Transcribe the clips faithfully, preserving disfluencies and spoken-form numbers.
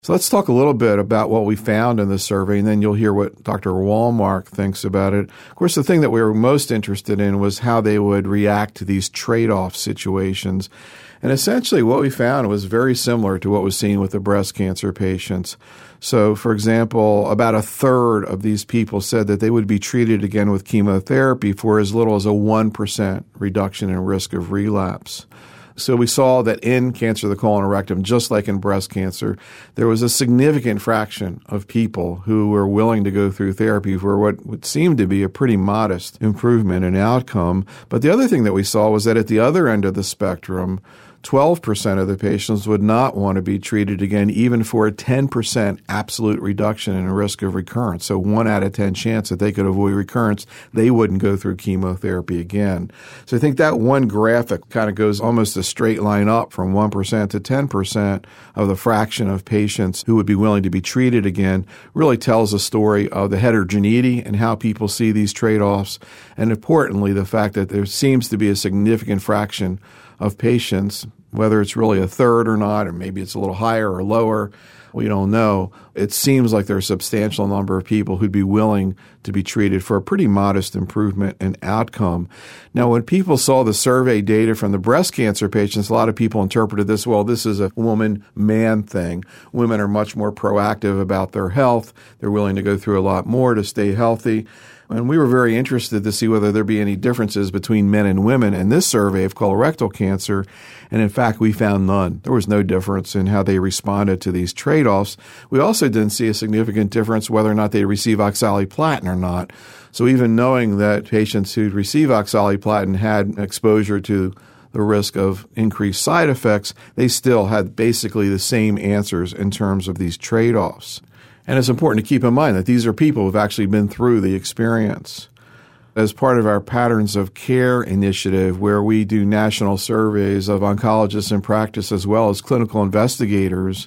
So let's talk a little bit about what we found in the survey, and then you'll hear what Doctor Wallmark thinks about it. Of course, the thing that we were most interested in was how they would react to these trade-off situations. And essentially what we found was very similar to what was seen with the breast cancer patients. So, for example, about a third of these people said that they would be treated again with chemotherapy for as little as a one percent reduction in risk of relapse. So we saw that in cancer of the colon and rectum, just like in breast cancer, there was a significant fraction of people who were willing to go through therapy for what would seem to be a pretty modest improvement in outcome. But the other thing that we saw was that at the other end of the spectrum, twelve percent of the patients would not want to be treated again, even for a ten percent absolute reduction in risk of recurrence. So one out of ten chance that they could avoid recurrence, they wouldn't go through chemotherapy again. So I think that one graphic kind of goes almost a straight line up from one percent to ten percent of the fraction of patients who would be willing to be treated again, really tells a story of the heterogeneity and how people see these trade-offs, and importantly, the fact that there seems to be a significant fraction of patients, whether it's really a third or not, or maybe it's a little higher or lower, we don't know. It seems like there's a substantial number of people who'd be willing to be treated for a pretty modest improvement in outcome. Now, when people saw the survey data from the breast cancer patients, a lot of people interpreted this, well, this is a woman-man thing. Women are much more proactive about their health. They're willing to go through a lot more to stay healthy. And we were very interested to see whether there be any differences between men and women in this survey of colorectal cancer. And in fact, we found none. There was no difference in how they responded to these trade-offs. We also didn't see a significant difference whether or not they receive oxaliplatin or not. So even knowing that patients who'd receive oxaliplatin had exposure to the risk of increased side effects, they still had basically the same answers in terms of these trade-offs. And it's important to keep in mind that these are people who've actually been through the experience. As part of our Patterns of Care initiative, where we do national surveys of oncologists in practice as well as clinical investigators,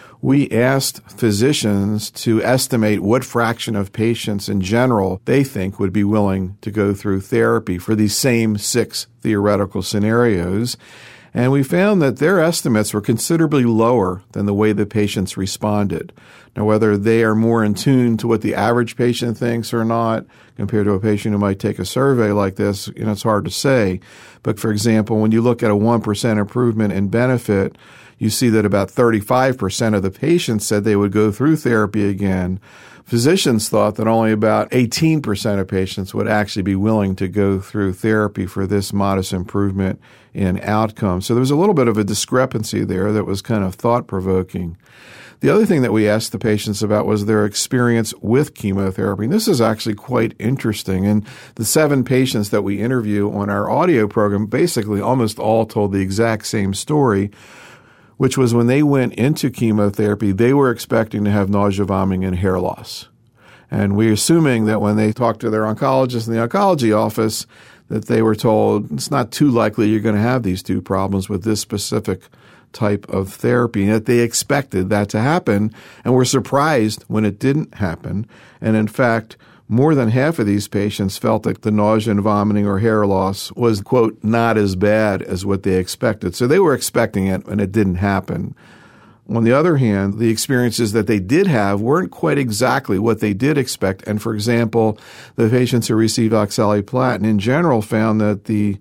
we asked physicians to estimate what fraction of patients in general they think would be willing to go through therapy for these same six theoretical scenarios. And we found that their estimates were considerably lower than the way the patients responded. Now, whether they are more in tune to what the average patient thinks or not, compared to a patient who might take a survey like this, you know, it's hard to say. But for example, when you look at a one percent improvement in benefit, you see that about thirty-five percent of the patients said they would go through therapy again. Physicians thought that only about eighteen percent of patients would actually be willing to go through therapy for this modest improvement in outcome. So there was a little bit of a discrepancy there that was kind of thought-provoking. The other thing that we asked the patients about was their experience with chemotherapy. And this is actually quite interesting. And the seven patients that we interview on our audio program basically almost all told the exact same story, which was when they went into chemotherapy, they were expecting to have nausea, vomiting, and hair loss. And we're assuming that when they talked to their oncologist in the oncology office, that they were told it's not too likely you're going to have these two problems with this specific type of therapy, and that they expected that to happen and were surprised when it didn't happen. And in fact, more than half of these patients felt that the nausea and vomiting or hair loss was, quote, not as bad as what they expected. So they were expecting it and it didn't happen. On the other hand, the experiences that they did have weren't quite exactly what they did expect. And for example, the patients who received oxaliplatin in general found that the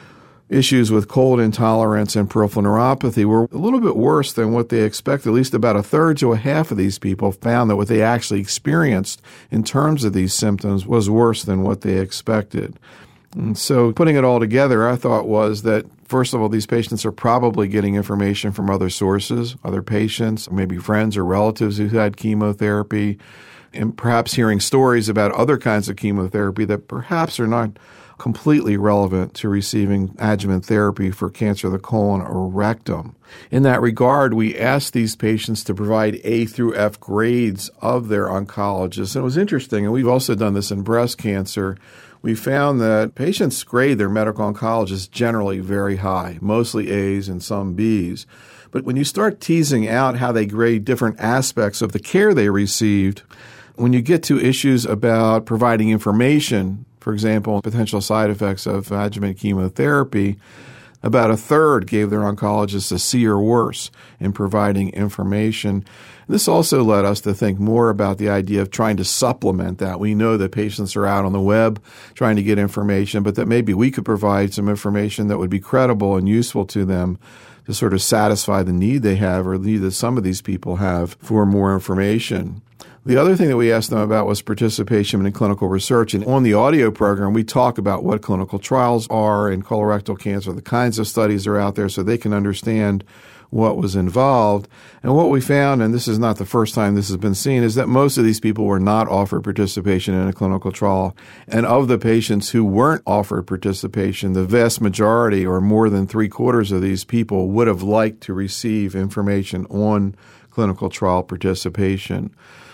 issues with cold intolerance and peripheral neuropathy were a little bit worse than what they expected. At least about a third to a half of these people found that what they actually experienced in terms of these symptoms was worse than what they expected. And so putting it all together, our thought was that, first of all, these patients are probably getting information from other sources, other patients, maybe friends or relatives who had chemotherapy, and perhaps hearing stories about other kinds of chemotherapy that perhaps are not completely relevant to receiving adjuvant therapy for cancer of the colon or rectum. In that regard, we asked these patients to provide A through F grades of their oncologist. And it was interesting, and we've also done this in breast cancer. We found that patients grade their medical oncologist generally very high, mostly A's and some B's. But when you start teasing out how they grade different aspects of the care they received, when you get to issues about providing information, for example, potential side effects of adjuvant chemotherapy, About a third gave their oncologist a C or worse in providing information. This also led us to think more about the idea of trying to supplement that. We know that patients are out on the web trying to get information, but that maybe we could provide some information that would be credible and useful to them to sort of satisfy the need they have or the need that some of these people have for more information. The other thing that we asked them about was participation in clinical research. And on the audio program, we talk about what clinical trials are in colorectal cancer, the kinds of studies are out there so they can understand what was involved. And what we found, and this is not the first time this has been seen, is that most of these people were not offered participation in a clinical trial. And of the patients who weren't offered participation, the vast majority, or more than three quarters of these people, would have liked to receive information on clinical trial participation.